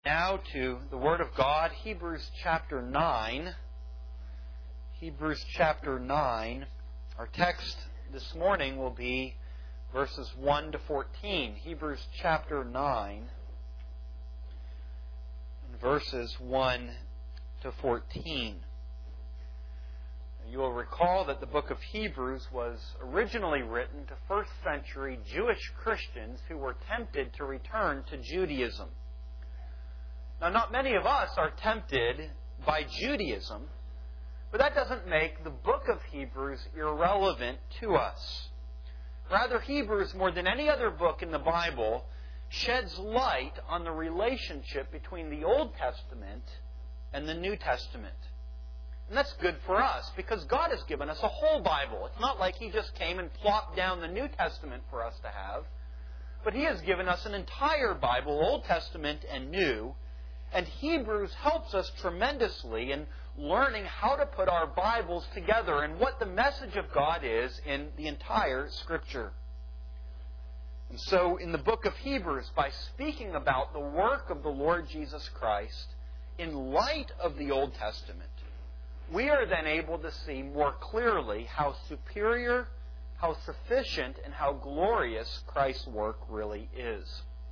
Now to the Word of God, Hebrews chapter 9. Hebrews chapter 9. Our text this morning will be verses 1 to 14. Hebrews chapter 9, and verses 1 to 14. You will recall that the book of Hebrews was originally written to first century Jewish Christians who were tempted to return to Judaism. Now, not many of us are tempted by Judaism, but that doesn't make the book of Hebrews irrelevant to us. Rather, Hebrews, more than any other book in the Bible, sheds light on the relationship between the Old Testament and the New Testament. And that's good for us, because God has given us a whole Bible. It's not like He just came and plopped down the New Testament for us to have, but He has given us an entire Bible, Old Testament and New. And Hebrews helps us tremendously in learning how to put our Bibles together and what the message of God is in the entire Scripture. And so in the book of Hebrews, by speaking about the work of the Lord Jesus Christ in light of the Old Testament, we are then able to see more clearly how superior, how sufficient, and how glorious Christ's work really is.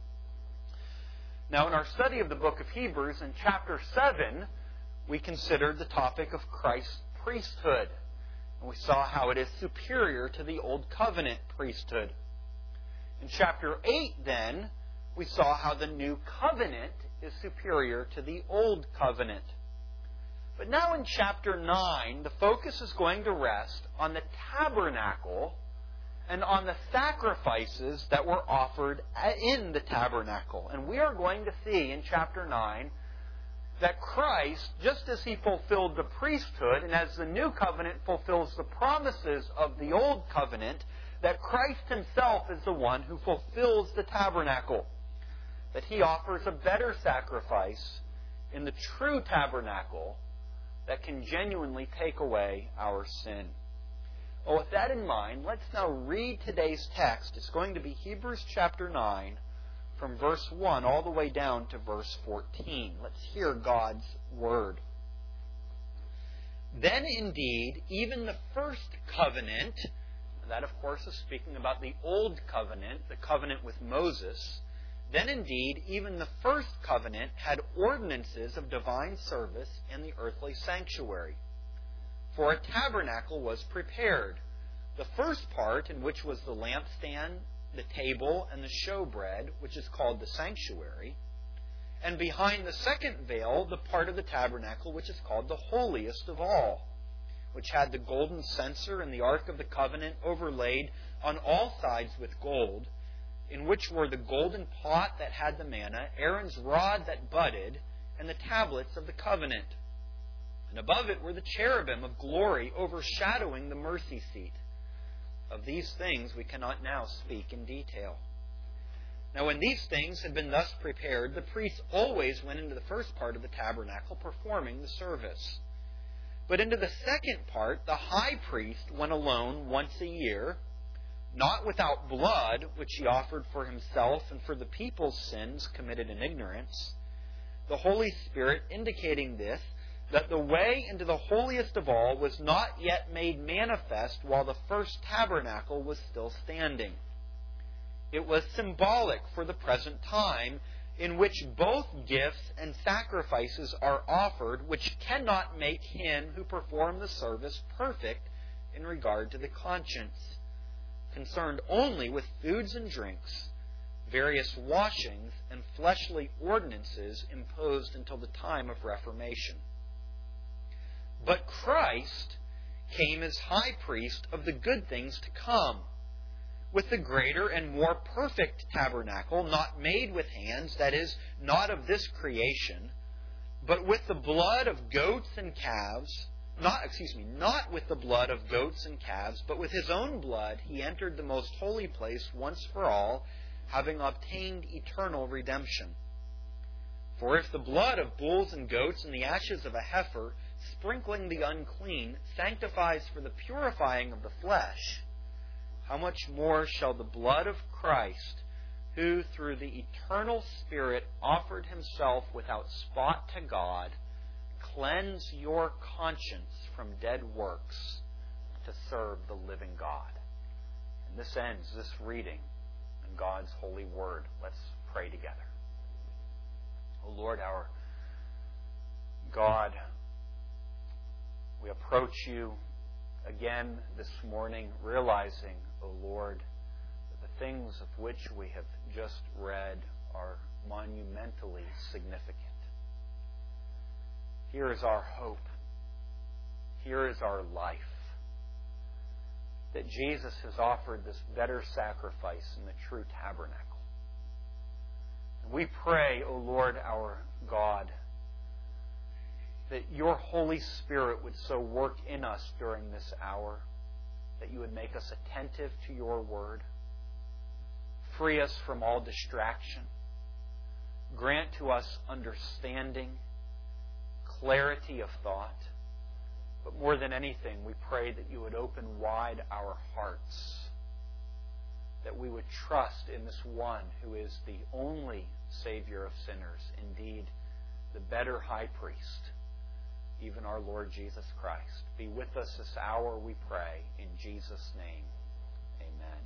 Now, in our study of the book of Hebrews, in chapter 7, we considered the topic of Christ's priesthood. And we saw how it is superior to the Old Covenant priesthood. In chapter 8, then, we saw how the New Covenant is superior to the Old Covenant. But now in chapter 9, the focus is going to rest on the tabernacle and on the sacrifices that were offered in the tabernacle. And we are going to see in chapter 9 that Christ, just as He fulfilled the priesthood, and as the new covenant fulfills the promises of the old covenant, that Christ Himself is the one who fulfills the tabernacle. That He offers a better sacrifice in the true tabernacle that can genuinely take away our sin. Well, with that in mind, let's now read today's text. It's going to be Hebrews chapter 9, from verse 1 all the way down to verse 14. Let's hear God's Word. Then indeed, even the first covenant, that of course is speaking about the old covenant, the covenant with Moses, then indeed, even the first covenant had ordinances of divine service in the earthly sanctuary. For a tabernacle was prepared, the first part, in which was the lampstand, the table, and the showbread, which is called the sanctuary, and behind the second veil, the part of the tabernacle which is called the holiest of all, which had the golden censer and the ark of the covenant overlaid on all sides with gold, in which were the golden pot that had the manna, Aaron's rod that budded, and the tablets of the covenant. And above it were the cherubim of glory overshadowing the mercy seat. Of these things we cannot now speak in detail. Now when these things had been thus prepared, the priests always went into the first part of the tabernacle, performing the service. But into the second part, the high priest went alone once a year, not without blood, which he offered for himself and for the people's sins committed in ignorance. The Holy Spirit indicating this, that the way into the holiest of all was not yet made manifest while the first tabernacle was still standing. It was symbolic for the present time, in which both gifts and sacrifices are offered, which cannot make him who performed the service perfect in regard to the conscience, concerned only with foods and drinks, various washings, and fleshly ordinances imposed until the time of Reformation. But Christ came as high priest of the good things to come, with the greater and more perfect tabernacle, not made with hands, that is, not of this creation, but with the blood of goats and calves, not with the blood of goats and calves, but with His own blood He entered the most holy place once for all, having obtained eternal redemption. For if the blood of bulls and goats and the ashes of a heifer, sprinkling the unclean, sanctifies for the purifying of the flesh, how much more shall the blood of Christ, who through the eternal Spirit offered himself without spot to God, cleanse your conscience from dead works to serve the living God. And this ends this reading in God's holy word. Let's pray together. O Lord, our God, we approach you again this morning, realizing, O Lord, that the things of which we have just read are monumentally significant. Here is our hope. Here is our life. That Jesus has offered this better sacrifice in the true tabernacle. And we pray, O Lord, our God, that your Holy Spirit would so work in us during this hour, that you would make us attentive to your word, free us from all distraction, grant to us understanding, clarity of thought. But more than anything, we pray that you would open wide our hearts, that we would trust in this one who is the only Savior of sinners, indeed, the better high priest, even our Lord Jesus Christ. Be with us this hour, we pray, in Jesus' name. Amen.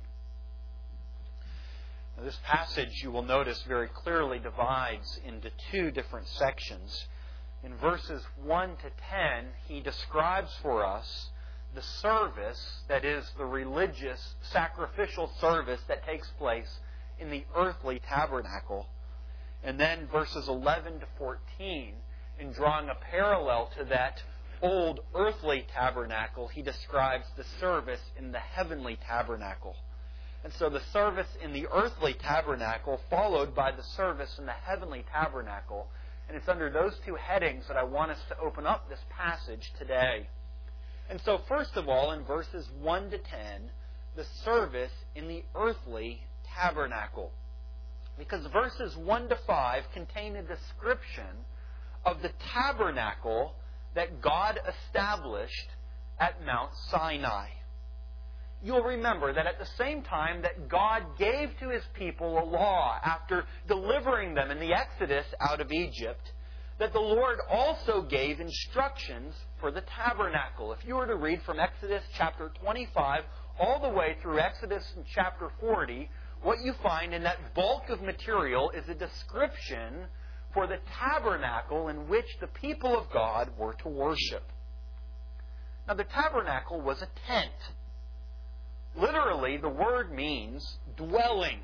Now, this passage, you will notice, very clearly divides into two different sections. In verses 1 to 10, he describes for us the service, that is, the religious, sacrificial service that takes place in the earthly tabernacle. And then verses 11 to 14, in drawing a parallel to that old earthly tabernacle, he describes the service in the heavenly tabernacle. And so the service in the earthly tabernacle followed by the service in the heavenly tabernacle. And it's under those two headings that I want us to open up this passage today. And so first of all, in verses 1 to 10, the service in the earthly tabernacle. Because verses 1 to 5 contain a description of the tabernacle that God established at Mount Sinai. You'll remember that at the same time that God gave to His people a law after delivering them in the Exodus out of Egypt, that the Lord also gave instructions for the tabernacle. If you were to read from Exodus chapter 25 all the way through Exodus chapter 40, what you find in that bulk of material is a description for the tabernacle in which the people of God were to worship. Now, the tabernacle was a tent. Literally, the word means dwelling.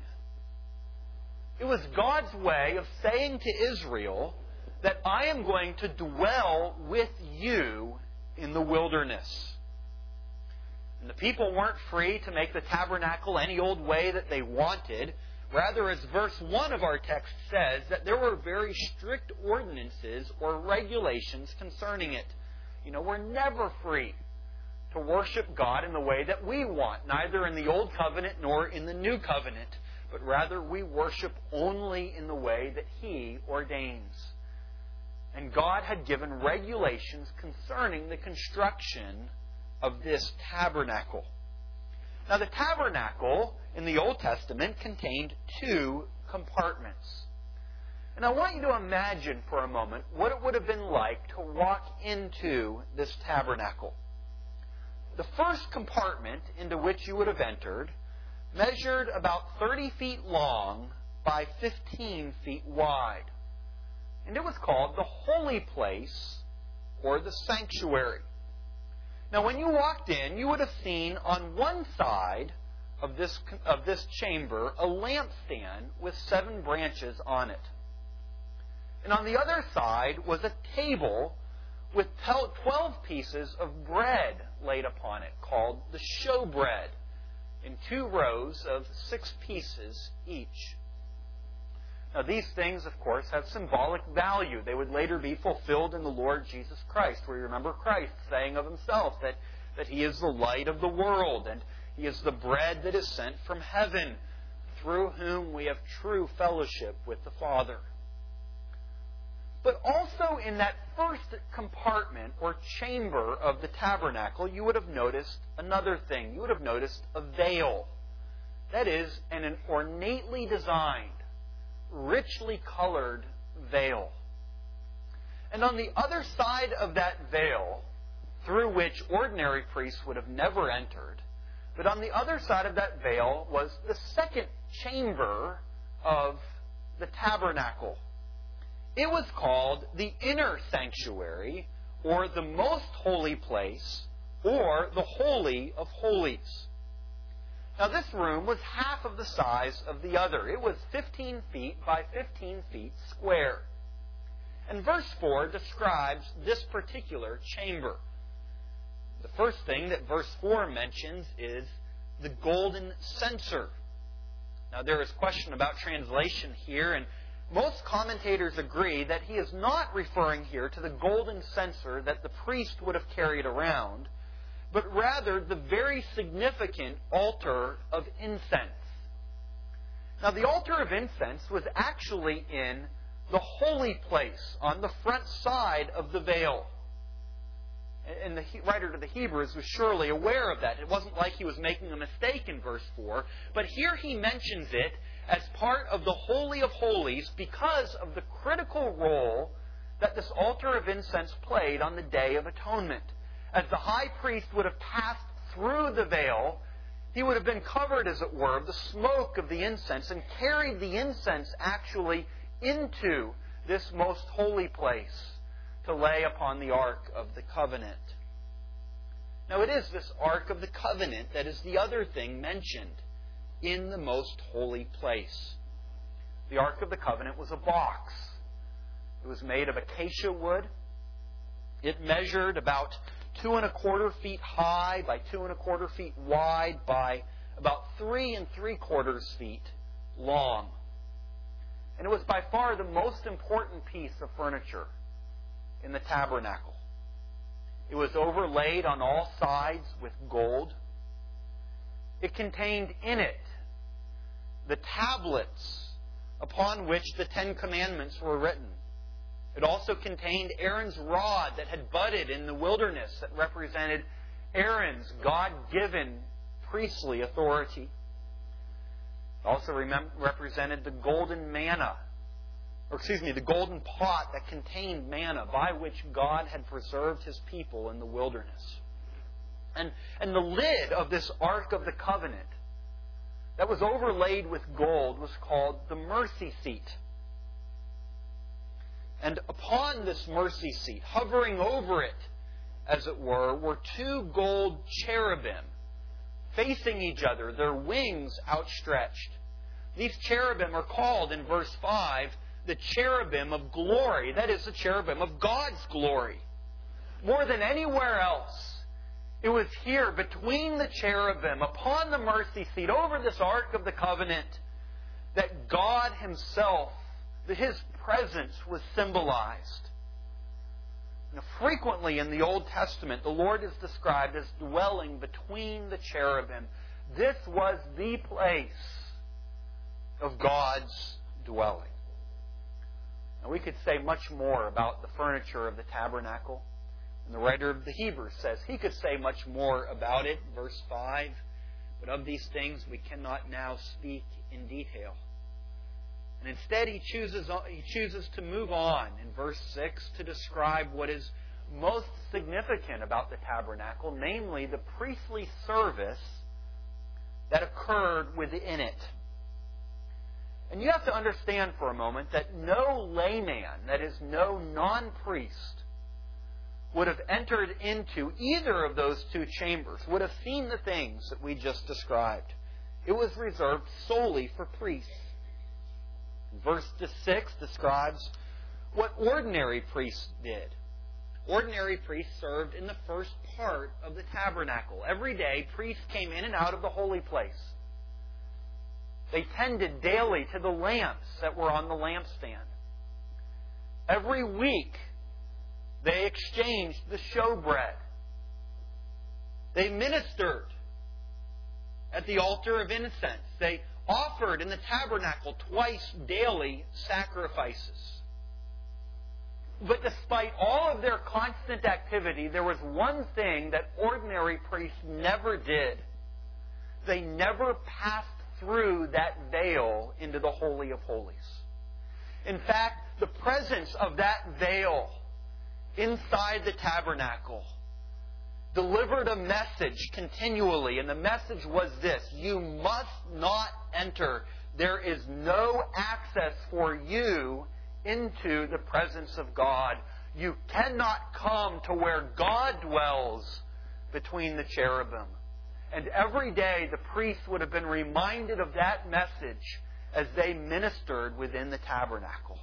It was God's way of saying to Israel that I am going to dwell with you in the wilderness. And the people weren't free to make the tabernacle any old way that they wanted. Rather, as verse 1 of our text says, that there were very strict ordinances or regulations concerning it. You know, we're never free to worship God in the way that we want, neither in the Old Covenant nor in the New Covenant, but rather we worship only in the way that He ordains. And God had given regulations concerning the construction of this tabernacle. Now, the tabernacle in the Old Testament contained two compartments. And I want you to imagine for a moment what it would have been like to walk into this tabernacle. The first compartment into which you would have entered measured about 30 feet long by 15 feet wide. And it was called the Holy Place or the Sanctuary. Now, when you walked in, you would have seen on one side of this chamber a lampstand with 7 branches on it. And on the other side was a table with 12 pieces of bread laid upon it, called the showbread, in 2 rows of 6 pieces each. Now, these things, of course, have symbolic value. They would later be fulfilled in the Lord Jesus Christ, where you remember Christ saying of Himself that He is the light of the world, and He is the bread that is sent from heaven, through whom we have true fellowship with the Father. But also in that first compartment or chamber of the tabernacle, you would have noticed another thing. You would have noticed a veil. That is, an ornately designed, richly colored veil. And on the other side of that veil, through which ordinary priests would have never entered, but on the other side of that veil was the second chamber of the tabernacle. It was called the inner sanctuary, or the most holy place, or the Holy of Holies. Now this room was half of the size of the other. It was 15 feet by 15 feet square. And verse 4 describes this particular chamber. The first thing that verse 4 mentions is the golden censer. Now there is question about translation here, and most commentators agree that he is not referring here to the golden censer that the priest would have carried around, but rather the very significant altar of incense. Now the altar of incense was actually in the holy place on the front side of the veil. And the writer to the Hebrews was surely aware of that. It wasn't like he was making a mistake in verse 4, but here he mentions it as part of the Holy of Holies because of the critical role that this altar of incense played on the Day of Atonement. As the high priest would have passed through the veil, he would have been covered, as it were, of the smoke of the incense and carried the incense actually into this most holy place to lay upon the Ark of the Covenant. Now it is this Ark of the Covenant that is the other thing mentioned in the most holy place. The Ark of the Covenant was a box. It was made of acacia wood. It measured about 2¼ feet high by 2¼ feet wide by about 3 3/4 feet long. And it was by far the most important piece of furniture in the tabernacle. It was overlaid on all sides with gold. It contained in it the tablets upon which the Ten Commandments were written. It also contained Aaron's rod that had budded in the wilderness that represented Aaron's God-given priestly authority. It also represented the golden manna, the golden pot that contained manna by which God had preserved His people in the wilderness. And the lid of this Ark of the Covenant that was overlaid with gold was called the mercy seat. And upon this mercy seat, hovering over it, as it were 2 gold cherubim facing each other, their wings outstretched. These cherubim are called, in verse 5, the cherubim of glory. That is, the cherubim of God's glory. More than anywhere else, it was here between the cherubim, upon the mercy seat, over this Ark of the Covenant, that God Himself, that His presence was symbolized. Now, frequently in the Old Testament, the Lord is described as dwelling between the cherubim. This was the place of God's dwelling. Now, we could say much more about the furniture of the tabernacle. And the writer of the Hebrews says he could say much more about it, verse 5. But of these things we cannot now speak in detail. And instead he chooses to move on in verse 6 to describe what is most significant about the tabernacle, namely the priestly service that occurred within it. And you have to understand for a moment that no layman, that is, no non-priest, would have entered into either of those 2 chambers, would have seen the things that we just described. It was reserved solely for priests. Verse 6 describes what ordinary priests did. Ordinary priests served in the first part of the tabernacle. Every day, priests came in and out of the holy place. They tended daily to the lamps that were on the lampstand. Every week, they exchanged the showbread. They ministered at the altar of incense. They offered in the tabernacle twice daily sacrifices. But despite all of their constant activity, there was one thing that ordinary priests never did. They never passed through that veil into the Holy of Holies. In fact, the presence of that veil inside the tabernacle delivered a message continually. And the message was this: you must not enter. There is no access for you into the presence of God. You cannot come to where God dwells between the cherubim. And every day the priest would have been reminded of that message as they ministered within the tabernacle.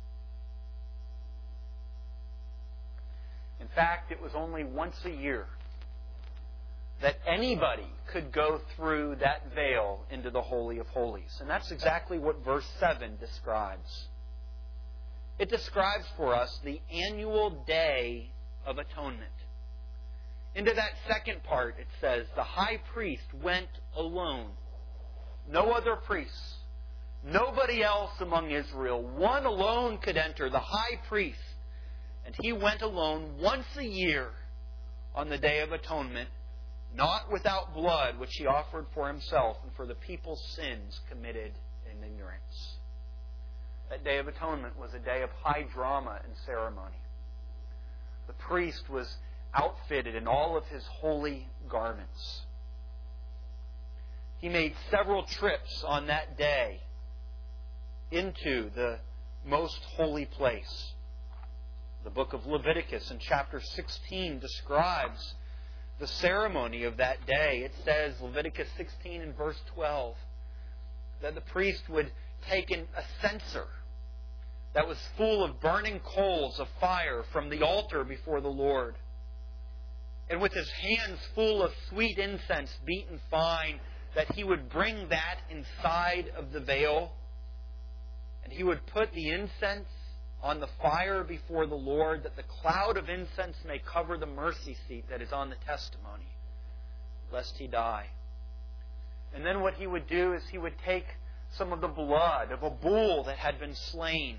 In fact, it was only once a year that anybody could go through that veil into the Holy of Holies. And that's exactly what verse 7 describes. It describes for us the annual Day of Atonement. Into that second part, it says, the high priest went alone. No other priests. Nobody else among Israel. One alone could enter, the high priest. And he went alone once a year on the Day of Atonement, not without blood, which he offered for himself and for the people's sins committed in ignorance. That Day of Atonement was a day of high drama and ceremony. The priest was outfitted in all of his holy garments. He made several trips on that day into the most holy place. The book of Leviticus in chapter 16 describes the ceremony of that day. It says, Leviticus 16 and verse 12, that the priest would take a censer that was full of burning coals of fire from the altar before the Lord. And with his hands full of sweet incense beaten fine, that he would bring that inside of the veil. And he would put the incense on the fire before the Lord, that the cloud of incense may cover the mercy seat that is on the testimony, lest he die. And then what he would do is he would take some of the blood of a bull that had been slain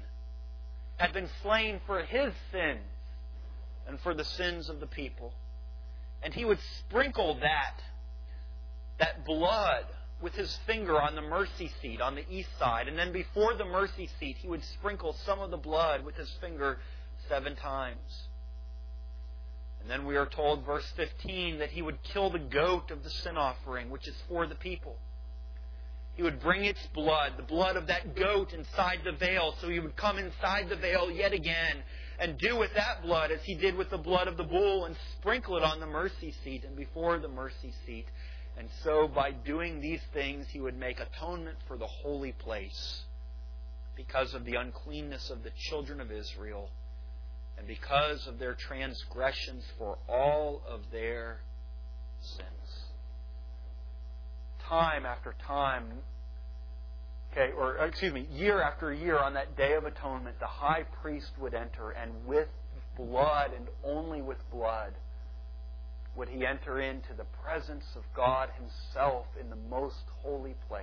for his sins and for the sins of the people. And he would sprinkle that blood with his finger on the mercy seat on the east side. And then before the mercy seat, he would sprinkle some of the blood with his finger 7 times. And then we are told, verse 15, that he would kill the goat of the sin offering, which is for the people. He would bring its blood, the blood of that goat, inside the veil. So he would come inside the veil yet again and do with that blood as he did with the blood of the bull and sprinkle it on the mercy seat and before the mercy seat. And so by doing these things, he would make atonement for the holy place because of the uncleanness of the children of Israel and because of their transgressions for all of their sins. Time after time, year after year on that Day of Atonement, the high priest would enter, and with blood and only with blood would he enter into the presence of God Himself in the most holy place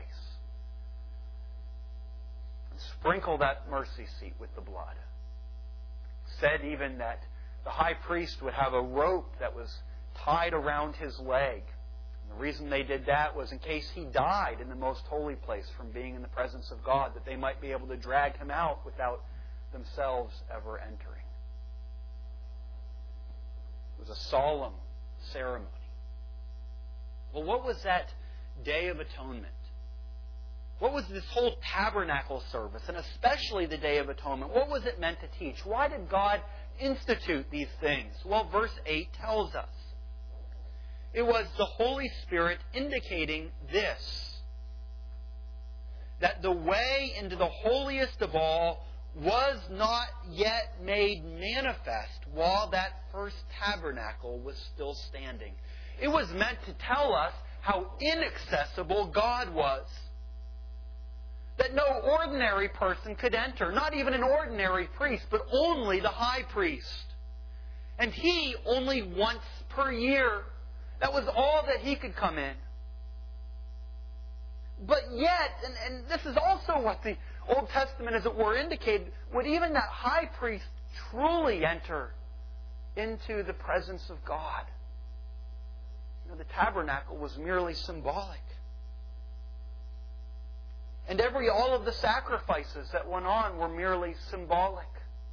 and sprinkle that mercy seat with the blood. Said even that the high priest would have a rope that was tied around his leg. And the reason they did that was in case he died in the most holy place from being in the presence of God, that they might be able to drag him out without themselves ever entering. It was a solemn ceremony. Well, what was that Day of Atonement? What was this whole tabernacle service, and especially the Day of Atonement? What was it meant to teach? Why did God institute these things? Well, verse 8 tells us. It was the Holy Spirit indicating this, that the way into the holiest of all was not yet made manifest while that first tabernacle was still standing. It was meant to tell us how inaccessible God was. That no ordinary person could enter, not even an ordinary priest, but only the high priest. And he only once per year. That was all that he could come in. But yet, and this is also what the Old Testament, as it were, indicated, would even that high priest truly enter into the presence of God? You know, the tabernacle was merely symbolic. And all of the sacrifices that went on were merely symbolic.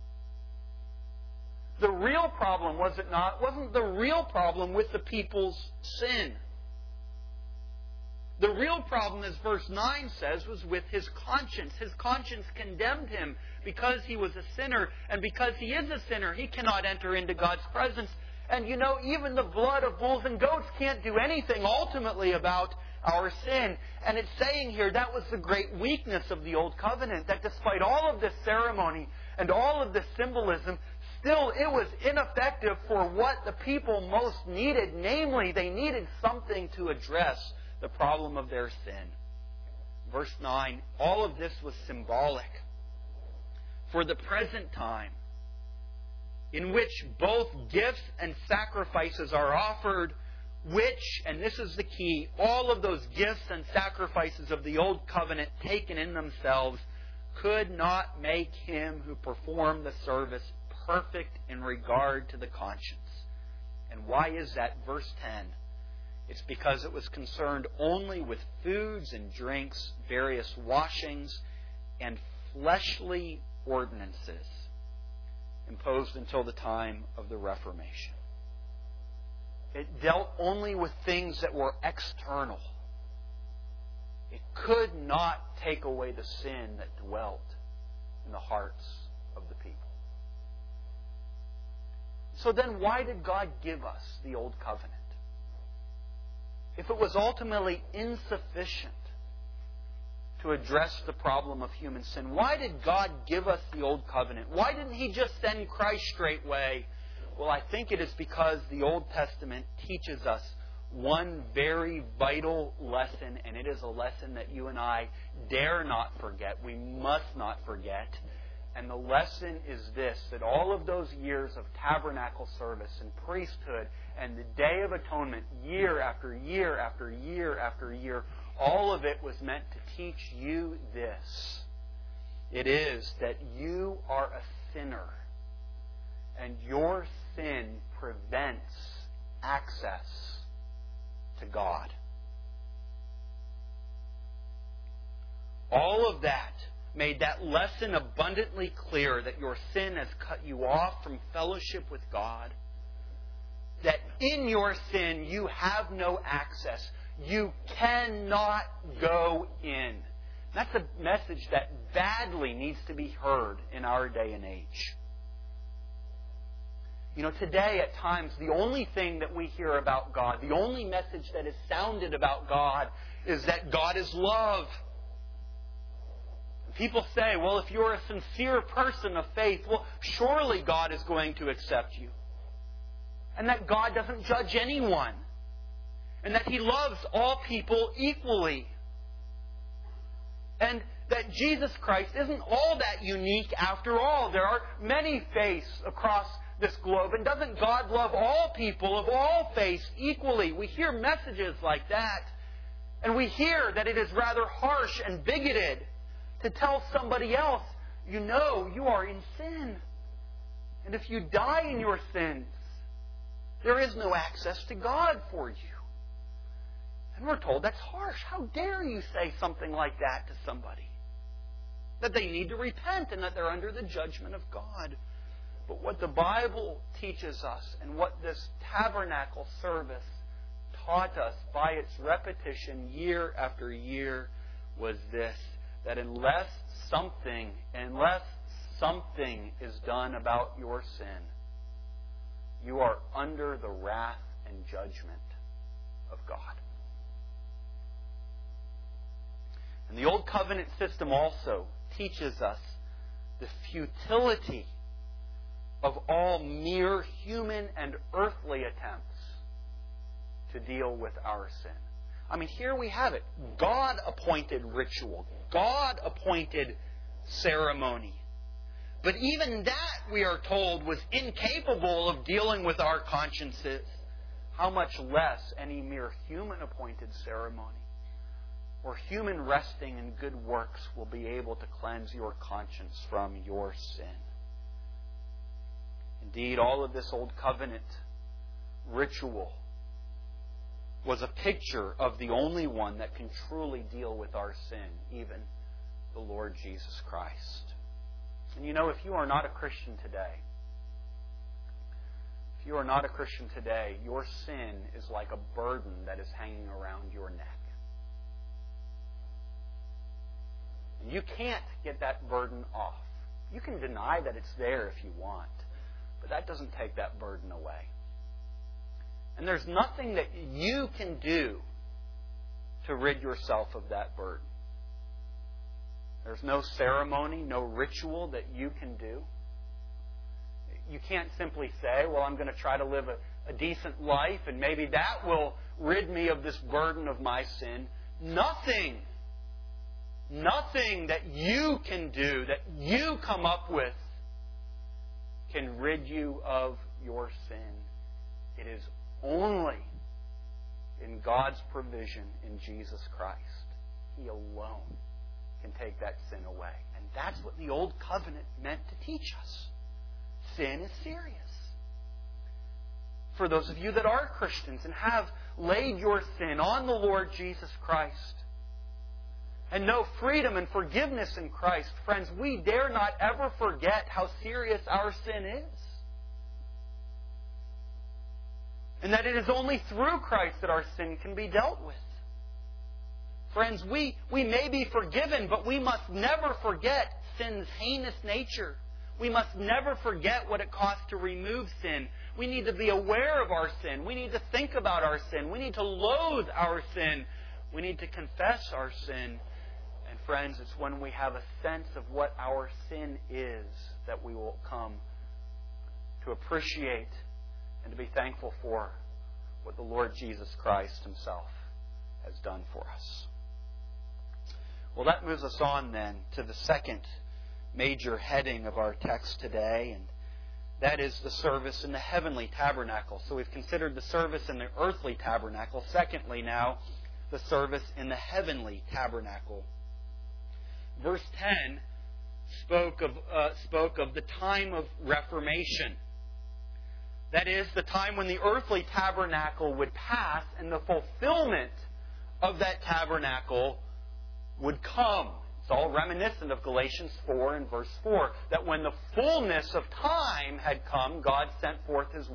The real problem, was it not, wasn't the real problem with the people's sin. The real problem, as verse 9 says, was with his conscience. His conscience condemned him because he was a sinner. And because he is a sinner, he cannot enter into God's presence. And you know, even the blood of bulls and goats can't do anything ultimately about our sin. And it's saying here that was the great weakness of the Old Covenant, that despite all of this ceremony and all of this symbolism, still it was ineffective for what the people most needed. Namely, they needed something to address the problem of their sin. Verse 9, all of this was symbolic for the present time, in which both gifts and sacrifices are offered, which, and this is the key, all of those gifts and sacrifices of the Old Covenant taken in themselves could not make him who performed the service perfect in regard to the conscience. And why is that? Verse 10. It's because it was concerned only with foods and drinks, various washings, and fleshly ordinances imposed until the time of the Reformation. It dealt only with things that were external. It could not take away the sin that dwelt in the hearts of the people. So then why did God give us the Old Covenant? If it was ultimately insufficient to address the problem of human sin, why did God give us the Old Covenant? Why didn't He just send Christ straightway? Well, I think it is because the Old Testament teaches us one very vital lesson, and it is a lesson that you and I dare not forget. We must not forget. And the lesson is this, that all of those years of tabernacle service and priesthood and the Day of Atonement, year after year after year after year, all of it was meant to teach you this. It is that you are a sinner, and your sin prevents access to God. All of that made that lesson abundantly clear, that your sin has cut you off from fellowship with God, that in your sin you have no access. You cannot go in. That's a message that badly needs to be heard in our day and age. You know, today at times the only thing that we hear about God, the only message that is sounded about God, is that God is love. People say, well, if you're a sincere person of faith, well, surely God is going to accept you. And that God doesn't judge anyone. And that He loves all people equally. And that Jesus Christ isn't all that unique after all. There are many faiths across this globe. And doesn't God love all people of all faiths equally? We hear messages like that. And we hear that it is rather harsh and bigoted to tell somebody else, you know, you are in sin. And if you die in your sins, there is no access to God for you. And we're told that's harsh. How dare you say something like that to somebody? That they need to repent and that they're under the judgment of God. But what the Bible teaches us, and what this tabernacle service taught us by its repetition year after year, was this: that unless something is done about your sin, you are under the wrath and judgment of God. And the Old Covenant system also teaches us the futility of all mere human and earthly attempts to deal with our sin. I mean, here we have it. God appointed ritual. God appointed ceremony. But even that, we are told, was incapable of dealing with our consciences. How much less any mere human-appointed ceremony or human resting in good works will be able to cleanse your conscience from your sin. Indeed, all of this Old Covenant ritual was a picture of the only one that can truly deal with our sin, even the Lord Jesus Christ. And you know, if you are not a Christian today, your sin is like a burden that is hanging around your neck. And you can't get that burden off. You can deny that it's there if you want, but that doesn't take that burden away. And there's nothing that you can do to rid yourself of that burden. There's no ceremony, no ritual that you can do. You can't simply say, well, I'm going to try to live a decent life and maybe that will rid me of this burden of my sin. Nothing that you can do, that you come up with, can rid you of your sin. It is only in God's provision in Jesus Christ. He alone can take that sin away. And that's what the Old Covenant meant to teach us. Sin is serious. For those of you that are Christians and have laid your sin on the Lord Jesus Christ and know freedom and forgiveness in Christ, friends, we dare not ever forget how serious our sin is. And that it is only through Christ that our sin can be dealt with. Friends, we may be forgiven, but we must never forget sin's heinous nature. We must never forget what it costs to remove sin. We need to be aware of our sin. We need to think about our sin. We need to loathe our sin. We need to confess our sin. And friends, it's when we have a sense of what our sin is that we will come to appreciate and to be thankful for what the Lord Jesus Christ Himself has done for us. Well, that moves us on then to the second major heading of our text today, and that is the service in the heavenly tabernacle. So we've considered the service in the earthly tabernacle. Secondly, now, the service in the heavenly tabernacle. Verse 10 spoke of the time of Reformation. That is, the time when the earthly tabernacle would pass and the fulfillment of that tabernacle would come. It's all reminiscent of Galatians 4 and verse 4. That when the fullness of time had come, God sent forth His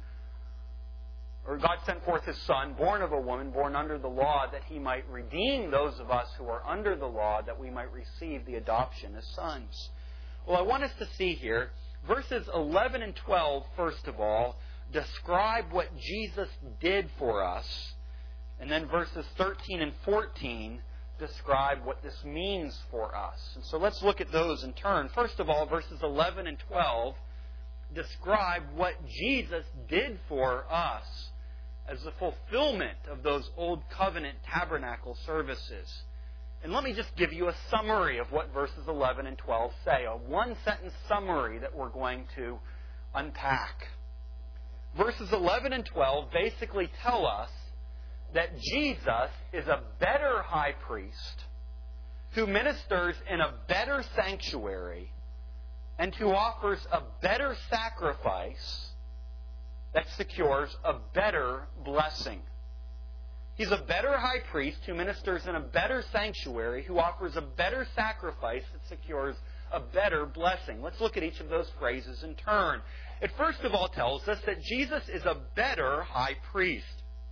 Son, born of a woman, born under the law, that He might redeem those of us who are under the law, that we might receive the adoption as sons. Well, I want us to see here, verses 11 and 12, first of all, describe what Jesus did for us. And then verses 13 and 14 describe what this means for us. And so let's look at those in turn. First of all, verses 11 and 12 describe what Jesus did for us as the fulfillment of those Old Covenant tabernacle services. And let me just give you a summary of what verses 11 and 12 say, a one-sentence summary that we're going to unpack. Verses 11 and 12 basically tell us that Jesus is a better high priest who ministers in a better sanctuary and who offers a better sacrifice that secures a better blessing. He's a better high priest who ministers in a better sanctuary, who offers a better sacrifice that secures a better blessing. Let's look at each of those phrases in turn. It first of all tells us that Jesus is a better high priest.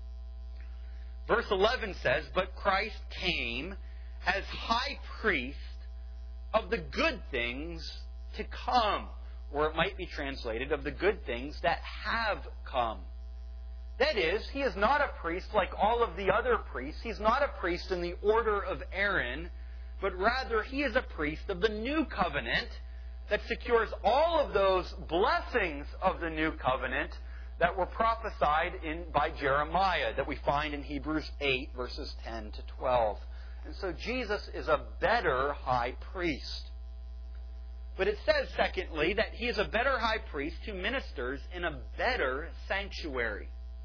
Verse 11 says, "But Christ came as high priest of the good things to come." Or it might be translated, of the good things that have come. That is, He is not a priest like all of the other priests. He's not a priest in the order of Aaron, but rather He is a priest of the new covenant that secures all of those blessings of the new covenant that were prophesied by Jeremiah, that we find in Hebrews 8, verses 10 to 12. And so Jesus is a better high priest. But it says, secondly, that He is a better high priest who ministers in a better sanctuary.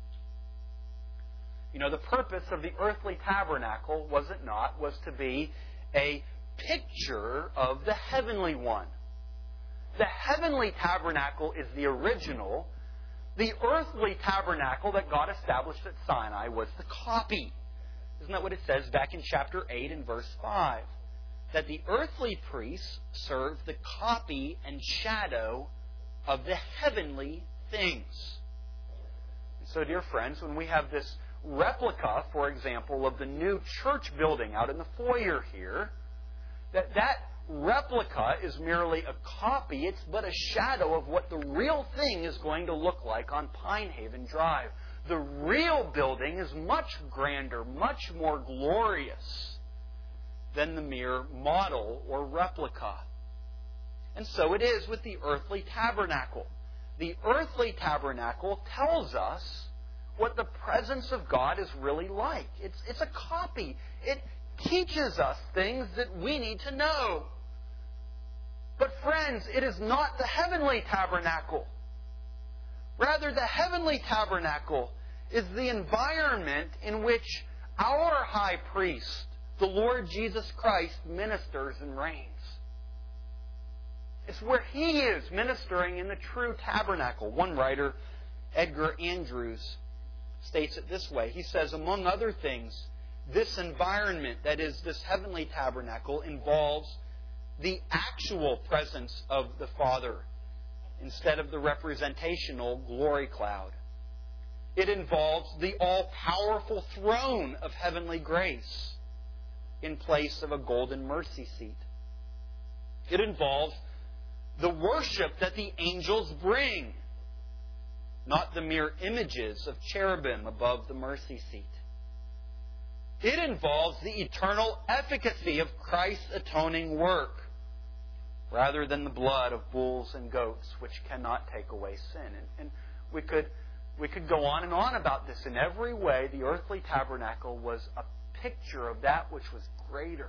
You know, the purpose of the earthly tabernacle, was it not, was to be a picture of the heavenly one. The heavenly tabernacle is the original. The earthly tabernacle that God established at Sinai was the copy. Isn't that what it says back in chapter 8 and verse 5? that the earthly priests served the copy and shadow of the heavenly things. And so, dear friends, when we have this replica, for example, of the new church building out in the foyer here, that replica is merely a copy. It's but a shadow of what the real thing is going to look like on Pine Haven Drive. The real building is much grander, much more glorious than the mere model or replica. And so it is with the earthly tabernacle. The earthly tabernacle tells us what the presence of God is really like. It's a copy. It teaches us things that we need to know. But friends, it is not the heavenly tabernacle. Rather, the heavenly tabernacle is the environment in which our high priest, the Lord Jesus Christ, ministers and reigns. It's where He is ministering in the true tabernacle. One writer, Edgar Andrews, states it this way. He says, among other things, this environment, that is, this heavenly tabernacle, involves the actual presence of the Father instead of the representational glory cloud. It involves the all-powerful throne of heavenly grace in place of a golden mercy seat. It involves the worship that the angels bring, not the mere images of cherubim above the mercy seat. It involves the eternal efficacy of Christ's atoning work, rather than the blood of bulls and goats, which cannot take away sin. And we could go on and on about this. In every way, the earthly tabernacle was a picture of that which was greater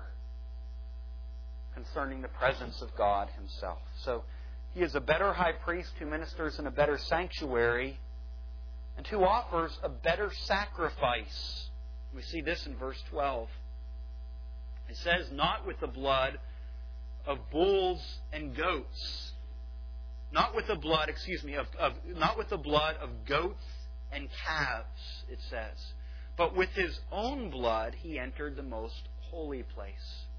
concerning the presence of God Himself. So He is a better high priest who ministers in a better sanctuary and who offers a better sacrifice. We see this in verse 12. It says, not with the blood of bulls and goats. Not with the blood, not with the blood of goats and calves, it says. But with His own blood He entered the most holy place.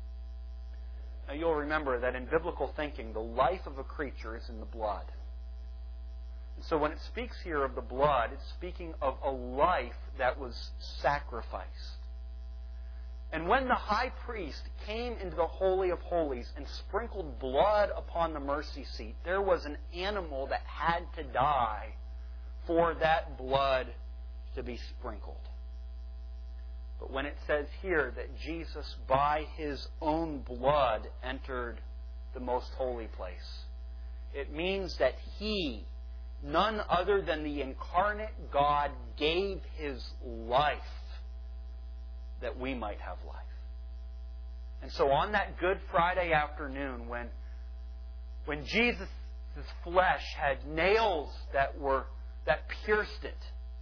Now you'll remember that in biblical thinking, the life of a creature is in the blood. And so when it speaks here of the blood, it's speaking of a life that was sacrificed. And when the high priest came into the Holy of Holies and sprinkled blood upon the mercy seat, there was an animal that had to die for that blood to be sprinkled. But when it says here that Jesus, by His own blood, entered the most holy place, it means that He, none other than the incarnate God, gave His life that we might have life. And so on that Good Friday afternoon, when Jesus' flesh had nails that pierced it,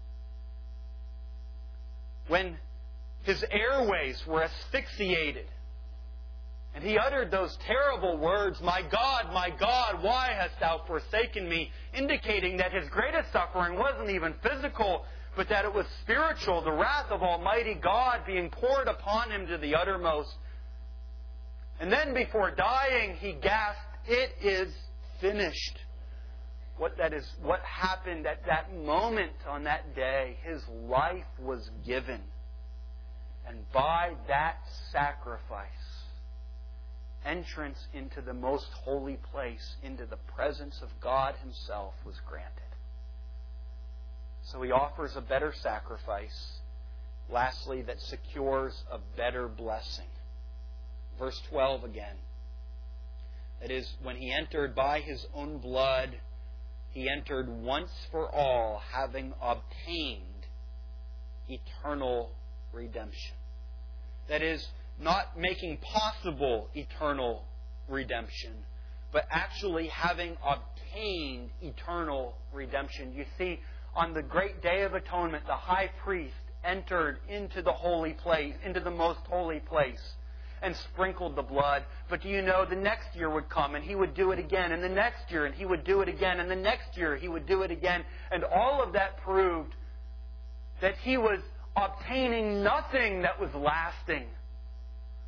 when His airways were asphyxiated, and He uttered those terrible words, my God, why hast Thou forsaken me?" indicating that His greatest suffering wasn't even physical, but that it was spiritual, the wrath of Almighty God being poured upon Him to the uttermost. And then before dying, He gasped, "It is finished." What happened at that moment on that day? His life was given. And by that sacrifice, entrance into the most holy place, into the presence of God Himself, was granted. So He offers a better sacrifice, lastly, that secures a better blessing. Verse 12 again. That is, when He entered by His own blood, He entered once for all, having obtained eternal redemption. That is, not making possible eternal redemption, but actually having obtained eternal redemption. You see, on the great day of atonement, the high priest entered into the holy place, into the most holy place, and sprinkled the blood. But do you know, the next year would come and He would do it again, and the next year, and He would do it again, and the next year He would do it again. And all of that proved that He was obtaining nothing that was lasting. But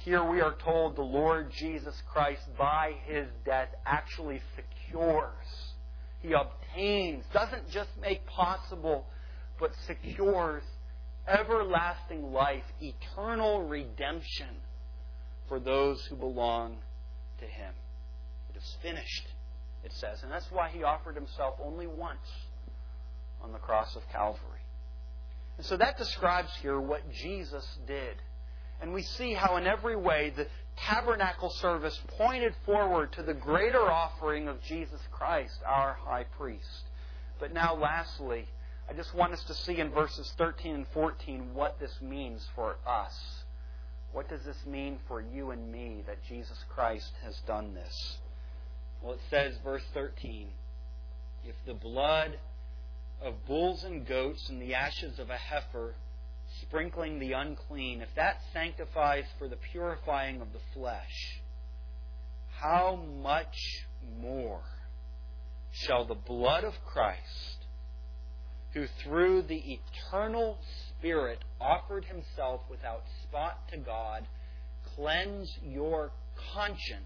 Here we are told the Lord Jesus Christ, by His death, actually secures. He obtains, doesn't just make possible, but secures everlasting life, eternal redemption for those who belong to Him. It is finished, it says. And that's why He offered Himself only once on the cross of Calvary. And so that describes here what Jesus did. And we see how in every way the tabernacle service pointed forward to the greater offering of Jesus Christ, our high priest. But now lastly, I just want us to see in verses 13 and 14 what this means for us. What does this mean for you and me that Jesus Christ has done this? Well, it says, verse 13, if the blood of bulls and goats and the ashes of a heifer, sprinkling the unclean, if that sanctifies for the purifying of the flesh, how much more shall the blood of Christ, who through the eternal Spirit offered Himself without spot to God, cleanse your conscience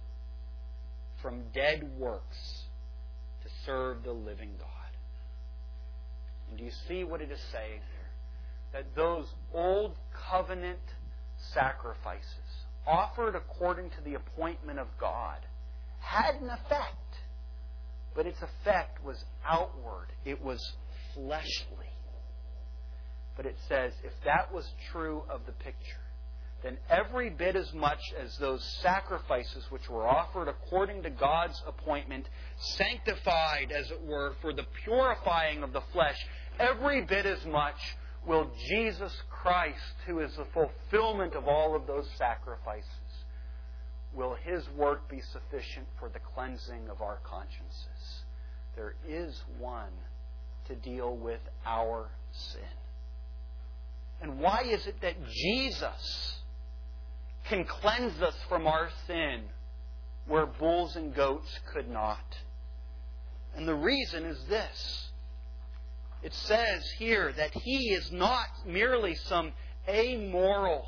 from dead works to serve the living God. And do you see what it is saying here? That those old covenant sacrifices, offered according to the appointment of God, had an effect. But its effect was outward. It was fleshly. But it says, if that was true of the picture, then every bit as much as those sacrifices which were offered according to God's appointment, sanctified, as it were, for the purifying of the flesh, every bit as much will Jesus Christ, who is the fulfillment of all of those sacrifices, will His work be sufficient for the cleansing of our consciences. There is one to deal with our sin. And why is it that Jesus can cleanse us from our sin where bulls and goats could not? And the reason is this. It says here that He is not merely some amoral,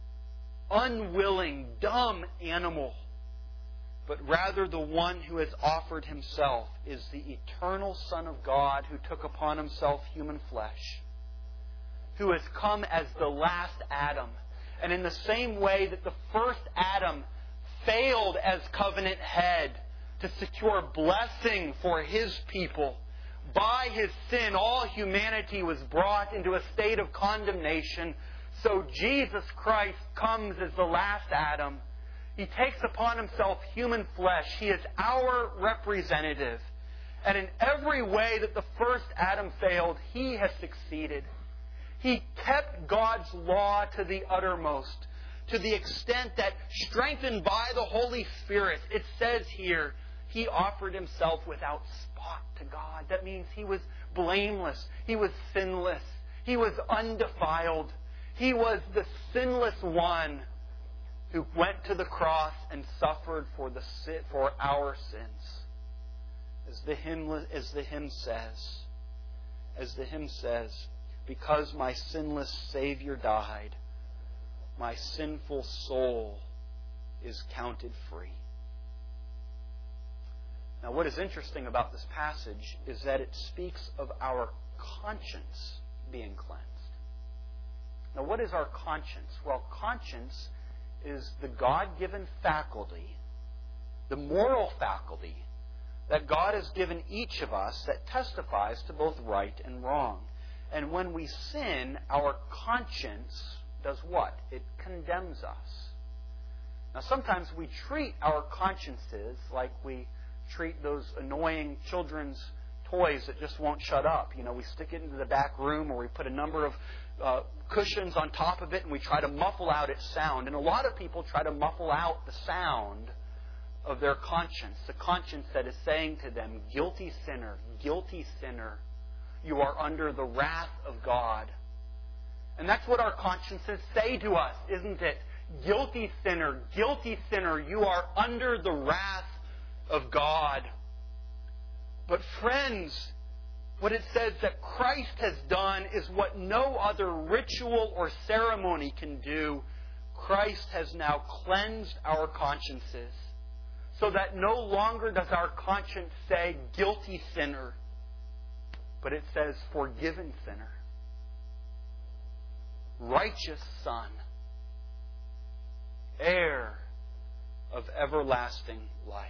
unwilling, dumb animal, but rather the one who has offered Himself is the eternal Son of God who took upon Himself human flesh, who has come as the last Adam. And in the same way that the first Adam failed as covenant head to secure blessing for his people, by his sin all humanity was brought into a state of condemnation. So Jesus Christ comes as the last Adam. He takes upon Himself human flesh. He is our representative. And in every way that the first Adam failed, He has succeeded. He kept God's law to the uttermost, to the extent that, strengthened by the Holy Spirit, it says here, He offered Himself without spot to God. That means He was blameless. He was sinless. He was undefiled. He was the sinless one who went to the cross and suffered for our sins. As the hymn says, because my sinless Savior died, my sinful soul is counted free. Now, what is interesting about this passage is that it speaks of our conscience being cleansed. Now, what is our conscience? Well, conscience is the God-given faculty, the moral faculty that God has given each of us that testifies to both right and wrong. And when we sin, our conscience does what? It condemns us. Now, sometimes we treat our consciences like we treat those annoying children's toys that just won't shut up. You know, we stick it into the back room, or we put a number of cushions on top of it, and we try to muffle out its sound. And a lot of people try to muffle out the sound of their conscience, the conscience that is saying to them, guilty sinner, you are under the wrath of God. And that's what our consciences say to us, isn't it? Guilty sinner, you are under the wrath of God. But friends, what it says that Christ has done is what no other ritual or ceremony can do. Christ has now cleansed our consciences, so that no longer does our conscience say guilty sinner, but it says forgiven sinner, righteous son, heir of everlasting life.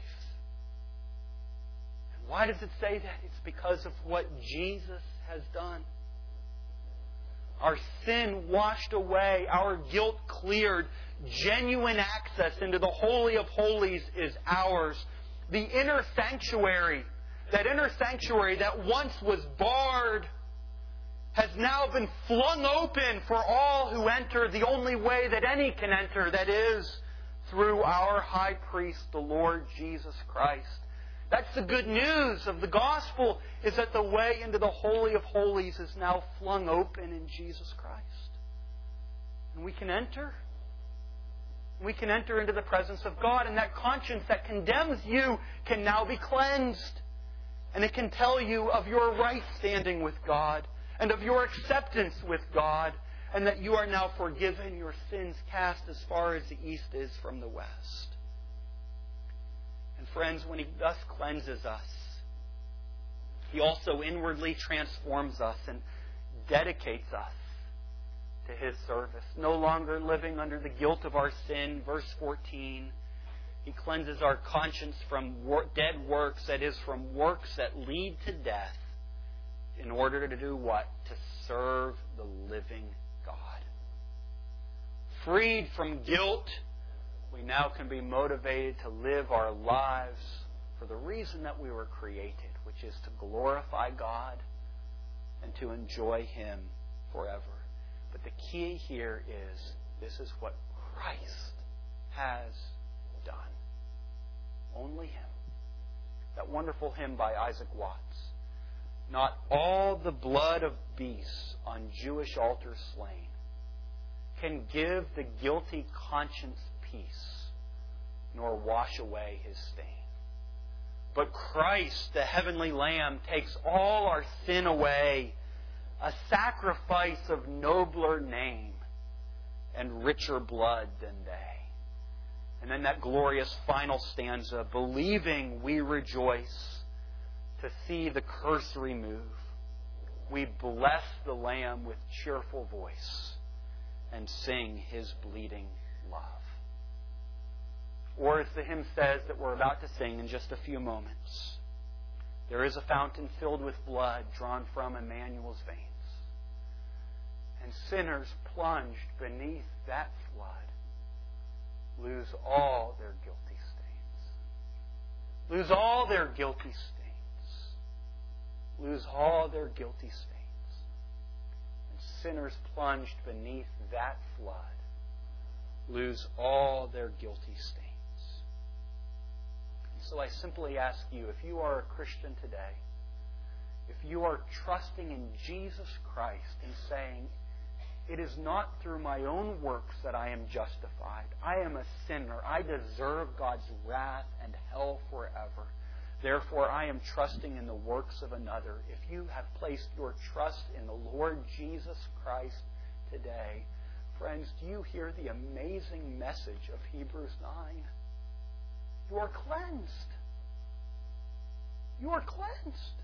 And why does it say that? It's because of what Jesus has done. Our sin washed away, our guilt cleared, genuine access into the Holy of Holies is ours. The inner sanctuary, that inner sanctuary that once was barred, has now been flung open for all who enter the only way that any can enter, that is, through our high priest, the Lord Jesus Christ. That's the good news of the gospel, is that the way into the Holy of Holies is now flung open in Jesus Christ. And we can enter. We can enter into the presence of God, and that conscience that condemns you can now be cleansed. And it can tell you of your right standing with God, and of your acceptance with God, and that you are now forgiven, your sins cast as far as the east is from the west. And friends, when He thus cleanses us, He also inwardly transforms us and dedicates us to His service. No longer living under the guilt of our sin. Verse 14, He cleanses our conscience from dead works, that is, from works that lead to death, in order to do what? To serve the living God. Freed from guilt, we now can be motivated to live our lives for the reason that we were created, which is to glorify God and to enjoy Him forever. But the key here is, this is what Christ has done. Only Him. That wonderful hymn by Isaac Watts. Not all the blood of beasts on Jewish altars slain can give the guilty conscience peace, nor wash away his stain. But Christ, the heavenly Lamb, takes all our sin away, a sacrifice of nobler name and richer blood than they. And then that glorious final stanza, believing we rejoice to see the curse remove. We bless the Lamb with cheerful voice and sing His bleeding love. Or as the hymn says that we're about to sing in just a few moments, there is a fountain filled with blood drawn from Emmanuel's veins. And sinners plunged beneath that flood lose all their guilty stains. Lose all their guilty stains. Lose all their guilty stains. And sinners plunged beneath that flood lose all their guilty stains. And so I simply ask you, if you are a Christian today, if you are trusting in Jesus Christ and saying, it is not through my own works that I am justified. I am a sinner. I deserve God's wrath and hell forever. Therefore, I am trusting in the works of another. If you have placed your trust in the Lord Jesus Christ today, friends, do you hear the amazing message of Hebrews 9? You are cleansed. You are cleansed.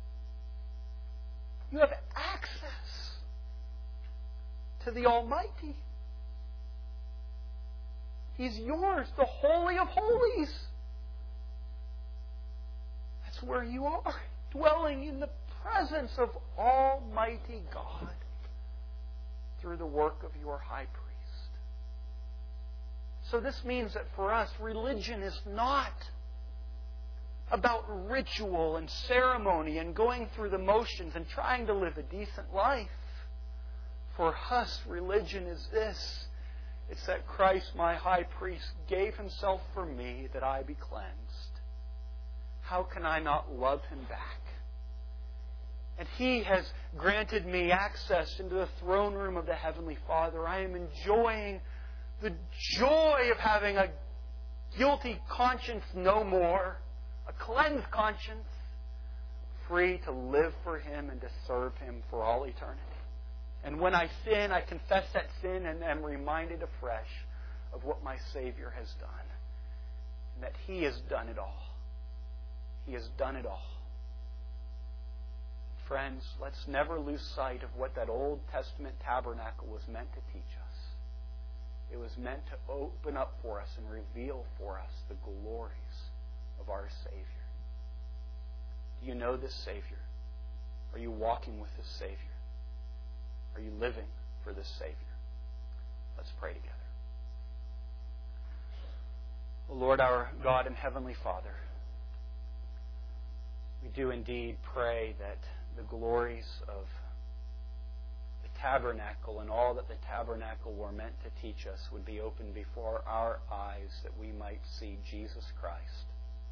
You have access to the Almighty. He's yours, the Holy of Holies. That's where you are, dwelling in the presence of Almighty God through the work of your high priest. So this means that for us, religion is not about ritual and ceremony and going through the motions and trying to live a decent life. For us, religion is this. It's that Christ, my high priest, gave Himself for me that I be cleansed. How can I not love Him back? And He has granted me access into the throne room of the Heavenly Father. I am enjoying the joy of having a guilty conscience no more, a cleansed conscience, free to live for Him and to serve Him for all eternity. And when I sin, I confess that sin and am reminded afresh of what my Savior has done. And that He has done it all. He has done it all. Friends, let's never lose sight of what that Old Testament tabernacle was meant to teach us. It was meant to open up for us and reveal for us the glories of our Savior. Do you know this Savior? Are you walking with this Savior? Are you living for this Savior? Let's pray together. O Lord, our God and Heavenly Father, we do indeed pray that the glories of the tabernacle and all that the tabernacle were meant to teach us would be opened before our eyes, that we might see Jesus Christ,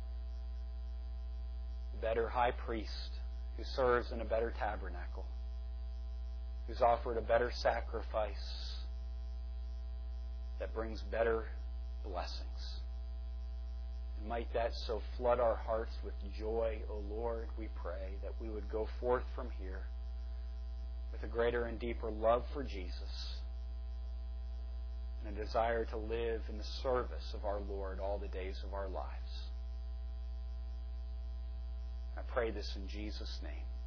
the better high priest who serves in a better tabernacle, who's offered a better sacrifice that brings better blessings. And might that so flood our hearts with joy, O Lord, we pray, that we would go forth from here with a greater and deeper love for Jesus and a desire to live in the service of our Lord all the days of our lives. I pray this in Jesus' name.